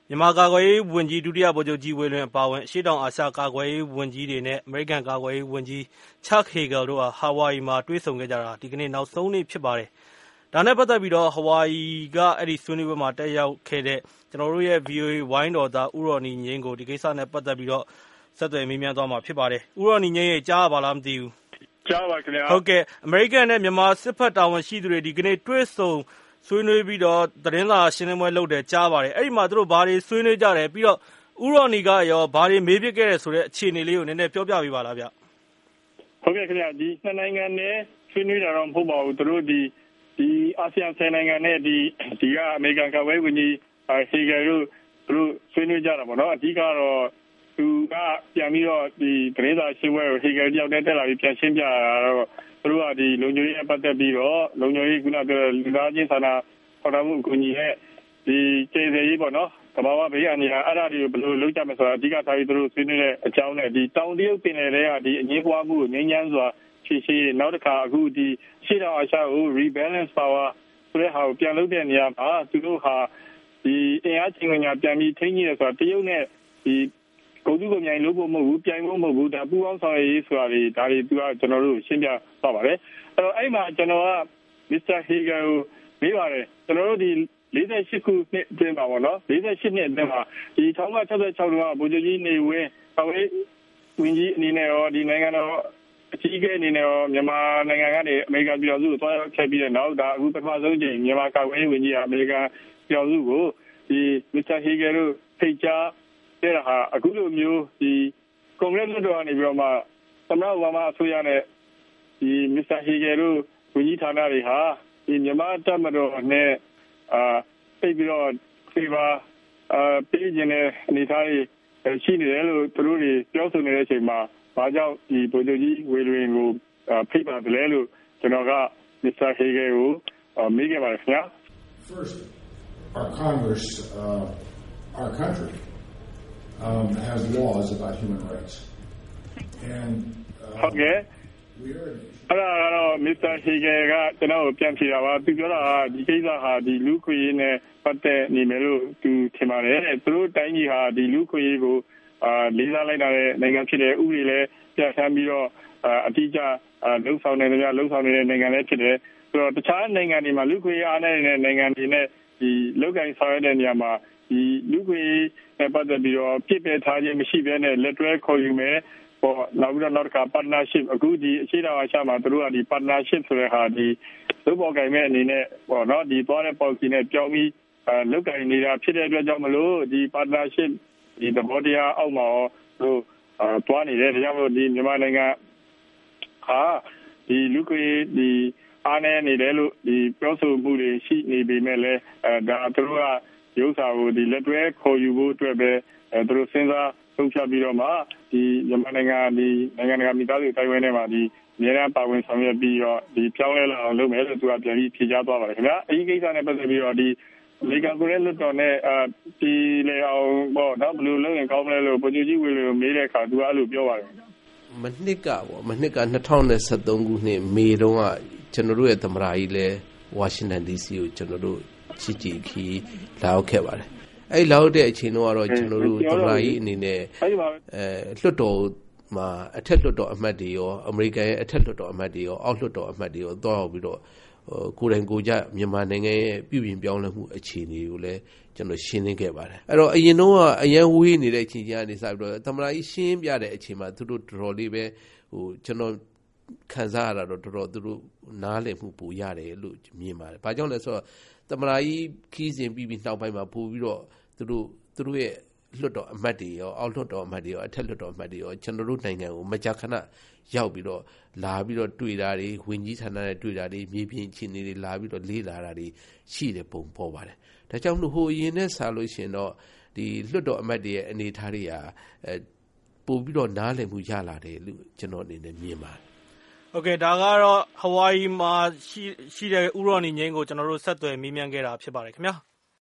မြန်မာကာကွယ်ရေးဝန်ကြီးဒုတိယဗိုလ်ချုပ်ကြီးဝေလွင်အပါအဝင်အရှေ့တောင်အာရှကာကွယ်ရေးဝန်ကြီးတွေနဲ့အမေရိကန်ကာကွယ်ရေးဝန်ကြီး Chuck Hagel တို့ဟာဟာဝိုင်ယီမှာတွေ့ဆုံခဲ့ကြတာဒီကနေ့နောက်ဆုံးနေ့ဖြစ်ပါတယ်။ဒါနဲ့ပတ်သက်ပြီးတော့ဟာဝိုင်ယီကအဲ့ဒီဆွေးနွေးပွဲမှာတက်ရောက်ခဲ့တဲ့ကျွန်တော်တို့ရဲ့ VOA ဝိုင်းတော်သားဦးရော်နီငင်းကိုဒီကိစ္စနဲ့ပတ်သက်ပြီးတော့ဆက်သွယ်မေးမြန်းသွားမှာဖြစ်ပါတယ်။ဦးရော်နီငင်းရဲ့ကြားပါလားမသိဘူး။ကြားပါခင်ဗျာ။ဟုတ်ကဲ့အမေရိကန်နဲ့မြန်မာစစ်ဖက်တာဝန်ရှိသူတွေဒီကနေ့တွေ့ဆုံဆွေးနွေးပြီးတော့သတင်းစာရှင်းလင်းပွဲလုပ်တယ်ကြားပါတယ်အဲ့ဒီမှာသူတို့ဘာတွေဆွေးနွေးကြတယ်ပြီးတော့ဥရော်နီကရောဘာတွေမေးပြခဲ့တယ်ဆိုတဲ့အခြေအနေလေးကိုနည်းနည်းပြောပြပေးပါလားဗျဟုတ်ကဲ့ခင်ဗျဒီနှစ်နိုင်ငံနဲ့ဆွေးနွေးတာတော့မဟုတ်ပါဘူးသူတို့ဒီအာဆီယံ10နိုင်ငံနဲ့ဒီကအမေရိကန်ကာကွယ်ရေးဝန်ကြီးဟေဂယ်တို့သူတို့ဆွေးနွေးကြတာပေါ့နော်အဓိကတော့သူကပြန်ပြီးတော့ဒီသတင်းစာရှင်းပွဲကိုဟေဂယ်တယောက်တည်းတက်လာပြီးပြန်ရှင်းပြတာတော့သူတို့ကဒီလုံခြုံရေးပတ်သက်ပြီးတော့လုံခြုံရေးခုနပြောလူသားချင်းစာနာထောက်ထားမှုအကူအညီနဲ့ဒီကျေးဇူးရေးပေါ့နော်တဘာဝဘေးအန္တရာယ်အဲ့ဒါတွေကိုဘယ်လိုလုပ်ကြမလဲဆိုတာအဓိကထားပြီးသူတို့ဆွေးနွေးတဲ့အကြောင်းနဲ့ဒီတောင်တရုတ်ပင်လယ်ထဲကဒီအငြင်းပွားမှုကိုငြိမ်းချမ်းစွာဖြေရှင်းနောက်တစ်ခါအခုဒီရှေ့တောင်အာရှကို rebalance power ဆိုတဲ့ဟာကိုပြန်လုပ်တဲ့နေရာမှာသူတို့ဟာဒီအင်အားချင်းညာပြန်ပြီးထိန်းကြီးတယ်ဆိုတာတရုတ်နဲ့ဒီကုန်စုကုန်မြိုင်လို့ဖို့မဟုတ်ဘူးပြိုင်ဖို့မဟုတ်ဘူးဒါပူပေါင်းဆောင်ရွက်ရေးဆိုတာတွေဒါတွေသူကကျွန်တော်တို့ရှင်းပြသွားပါတယ်အဲ့တော့အဲ့မှာကျွန်တော်က Mr. Hagel ကိုမေးပါတယ်ကျွန်တော်တို့ဒီ48ခုနှစ်အတွင်းပါပေါ့နော်48နှစ်အတွင်းမှာဒီ1966တုန်းကဗိုလ်ချုပ်ကြီးနေဝင်းကာကွယ်ရေးဝန်ကြီးအနေနဲ့ရောဒီနိုင်ငံတော်အကြီးအကဲအနေနဲ့ရောမြန်မာနိုင်ငံကနေအမေရိကန်ပြည်တော်စုကိုသွားရောက်ခဲ့ပြီးတဲ့နောက်ဒါအခုပထမဆုံးကြိမ်မြန်မာကာကွယ်ရေးဝန်ကြီးကအမေရိကန်ပြည်တော်စုကိုဒီ Mr. Hagel တို့ဖိတ်ကြားတဲ့ဟာအခုလိုမျိုးဒီကွန်ဂရက်လွှတ်တော်ကနေပြီးတော့မှသမ္မတအိုဘားမားအစိုးရနဲ့ဒီ Mr. Hagel တို့ဝန်ကြီးဌာနတွေဟာဒီမြန်မာတပ်မတော်နဲ့သိပြီးတော့favorပေးခြင်းနဲ့အနေထားတွေရှိနေတယ်လို့သူတို့တွေပြောဆိုနေတဲ့အချိန်မှာဘာကြောင့်ဒီဗိုလ်ချုပ်ကြီးဝေလွင်ကိုဖိတ်ပါတယ်လဲလို့ကျွန်တော်က Mr. Hagel ကိုမေးခဲ့ပါတယ်ခင်ဗျာ First, our Congress, our country has laws about human rights. And okay. We are အဲ့ဒါတော့ Mr. Hagel ကကျွန်တော်ကိုပြန်ဖြေတာပါသူပြောတာကဒီကိစ္စဟာဒီလူခွေရေးနဲ့ပတ်သက်နေမယ်လို့သူထင်ပါတယ်သူတို့တိုင်းကြီးဟာဒီလူခွေရေးကိုလေးစားလိုက်တဲ့နိုင်ငံဖြစ်တဲ့ဥပဒေလည်းပြဋ္ဌာန်းပြီးတော့အတိအကျလှုပ်ဆောင်နေတဲ့နိုင်ငံလည်းဖြစ်တယ်ဆိုတော့တခြားနိုင်ငံတွေမှာလူခွေရေးအားနေတဲ့နိုင်ငံတွေနဲ့ဒီလောက်ကိုင်းဆောင်ရတဲ့နေရာမှာဒီလူခွေရေးနဲ့ပတ်သက်ပြီးတော့ပြစ်ပယ်ထားခြင်းမရှိဘဲနဲ့လက်တွဲခေါ်ယူမယ်နောက်ပြီးတော့နောက်တစ်ခါ partnership အခုဒီအရှိတောင်အာရှမှာတို့ကဒီ partnership ဆိုတဲ့ဟာဒီသုဘောကိုင်မဲ့အနေနဲ့ပေါ့နော်ဒီသွားတဲ့ policy နဲ့ပြောင်းပြီးလုတ်ကိုင်နေတာဖြစ်တဲ့အတွက်ကြောင့်မလို့ဒီ partnership ဒီသဘောတရားအောက်မှာတို့သွားနေတယ်ဒါကြောင့်မလို့ဒီမြန်မာနိုင်ငံဟာဒီလူကြီးဒီအားနေနေတယ်လို့ဒီပြောဆိုမှုတွေရှိနေပေမဲ့လည်းဒါတို့ကရုပ်စာကိုဒီလက်တွဲခေါ်ယူဖို့အတွက်ပဲတို့စဉ်းစားဆုံးဖြတ်ပြီးတော့မှဒီမြန်မာနိုင်ငံဒီနိုင်ငံတကာမိသားစုတိုင်းဝန်းထဲမှာဒီအများအားပါဝင်ဆောင်ရွက်ပြီးတော့ဒီပြောင်းလဲလာအောင်လုပ်မယ်လို့သူကပြန်ပြီးဖြေကြားသွားပါတယ်ခင်ဗျာအဲဒီကိစ္စနဲ့ပတ်သက်ပြီးတော့ဒီလေကံကိုရဲလွတ်တော်နဲ့ဒီလေအောင်ပေါ့နော်ဘယ်လိုလုပ်ရင်ကောင်းမလဲလို့ဗိုလ်ချုပ်ကြီးဝေလွင်ကိုမေးတဲ့အခါသူကအဲ့လိုပြောပါတယ်မနှစ်က2013ခုနှစ်မေတုန်းကကျွန်တော်တို့ရဲ့သမ္မတကြီးလဲဝါရှင်တန် DC ကိုကျွန်တော်တို့ချစ်ကြည်ခီလာရောက်ခဲ့ပါတယ်အဲ့လောက်တဲ့အချိန်တော့ကျွန်တော်တို့သမ္မတကြီးအနေနဲ့လွှတ်တော်မှာအထက်လွှတ်တော်အမတ်တွေရောအမေရိကန်ရဲ့အထက်လွှတ်တော်အမတ်တွေရောအောက်လွှတ်တော်အမတ်တွေရောတွားပြီးတော့ကိုယ်တိုင်ကိုယ်ကျမြန်မာနိုင်ငံရဲ့ပြုပြင်ပြောင်းလဲမှုအခြေအနေကိုလည်းကျွန်တော်ရှင်းလင်းခဲ့ပါတယ်အဲ့တော့အရင်တော့အရန်ဝေးနေတဲ့အချိန်ကြီးကနေစပြီးတော့သမ္မတကြီးရှင်းပြတဲ့အချိန်မှာသူတို့တော်တော်လေးပဲကျွန်တော်ခံစားရတာတော့တော်တော်သူတို့နားလည်မှုပိုရတယ်လို့မြင်ပါတယ်ဘာကြောင့်လဲဆိုတော့သမ္မတကြီးခီးစဉ်ပြီးနောက်ပိုင်းမှာပို့ပြီးတော့သူတို့ရဲ့လွှတ်တော်အမတ်တွေရောအောက်လွှတ်တော်အမတ်တွေရောအထက်လွှတ်တော်အမတ်တွေရောကျွန်တော်တို့နိုင်ငံကိုမကြာခဏရောက်ပြီးတော့လာပြီးတော့တွေ့တာတွေဝင်ကြီးဌာနနဲ့တွေ့တာတွေမြေပြင်အခြေအနေတွေလာပြီးတော့လေ့လာတာတွေရှိတယ်ပုံပေါ်ပါတယ်ဒါကြောင့်လို့ဟိုအရင်နဲ့ဆာလို့ရှင်တော့ဒီလွှတ်တော်အမတ်တွေရဲ့အနေအထားတွေဟာပို့ပြီးတော့နားလည်မှုရလာတယ်လို့ကျွန်တော်အနေနဲ့မြင်ပါတယ်โอเคဒါကတော့ဟဝိုင်ယီမှာရှိတဲ့ဥရော်နီငင်းကိုကျွန်တော်တို့ဆက်သွယ်မေးမြန်းခဲ့တာဖြစ်ပါတယ်ခင်ဗျာ